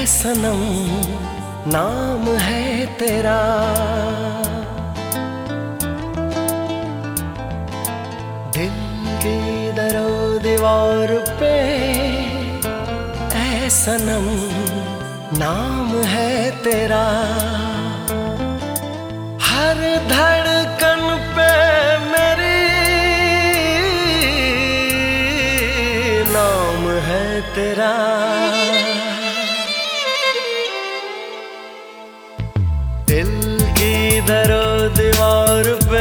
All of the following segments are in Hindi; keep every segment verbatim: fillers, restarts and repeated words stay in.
सनम नाम है तेरा। दिल की दरो दीवार पे ऐ सनम नाम है तेरा। हर धड़कन पे मेरी नाम है तेरा। दिल की दरो दीवार पे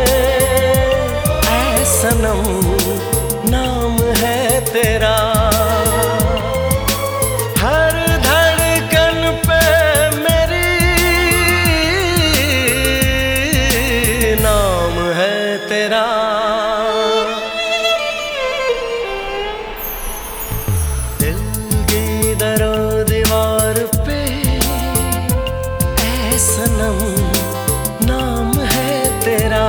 ऐ सनम नाम है तेरा। हर धड़कन पे मेरी नाम है तेरा। दिल की दरो दीवार पे ऐ सनम नाम है तेरा।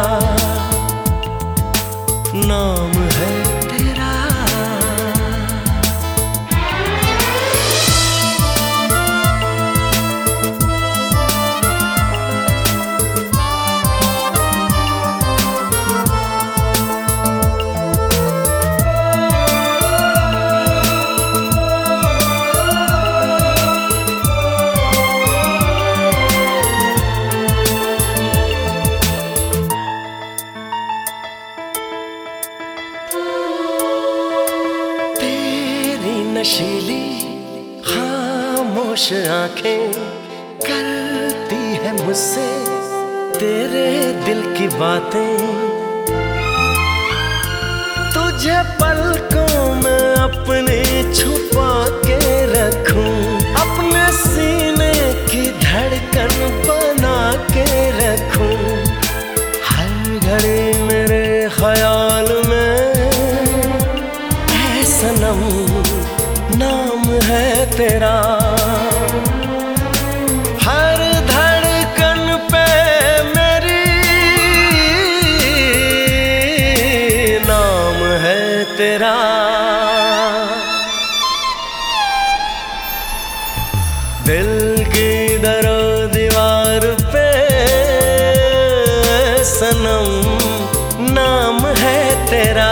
नाम है तेरा। नशीली खामोश आंखें करती है मुझसे तेरे दिल की बातें। तुझे पलकों में अपने छुपा के रखूं, अपने सीने की धड़कन बना के रखूं। हर घड़ी मेरे ख्याल में ऐ सनम नाम है तेरा। हर धड़कन पे मेरी नाम है तेरा। दिल की दरो दीवार पे सनम नाम है तेरा।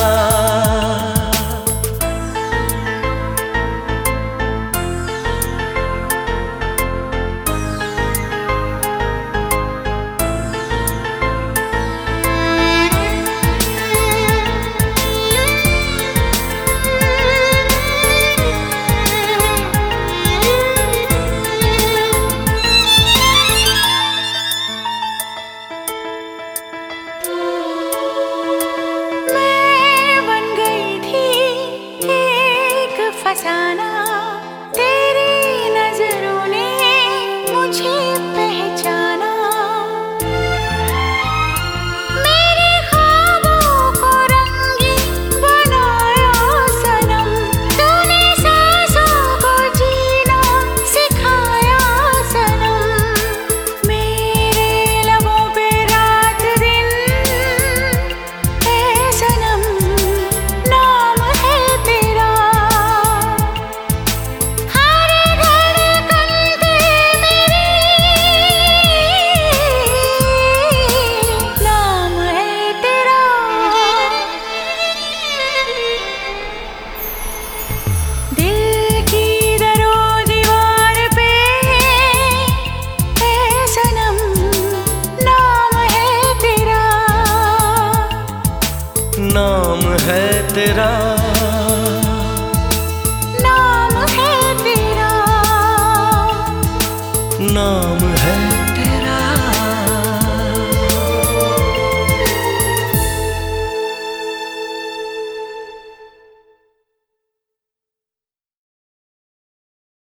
फसाना तेरी नजरों ने मुझे पहचाना। मेरे ख्वाबों को रंगीन बनाया सनम। तूने सांसों को जीना सिखाया सनम। मेरे लबों पे रात दिन ऐ सनम नाम है तेरा। नाम है तेरा। नाम है तेरा। नाम है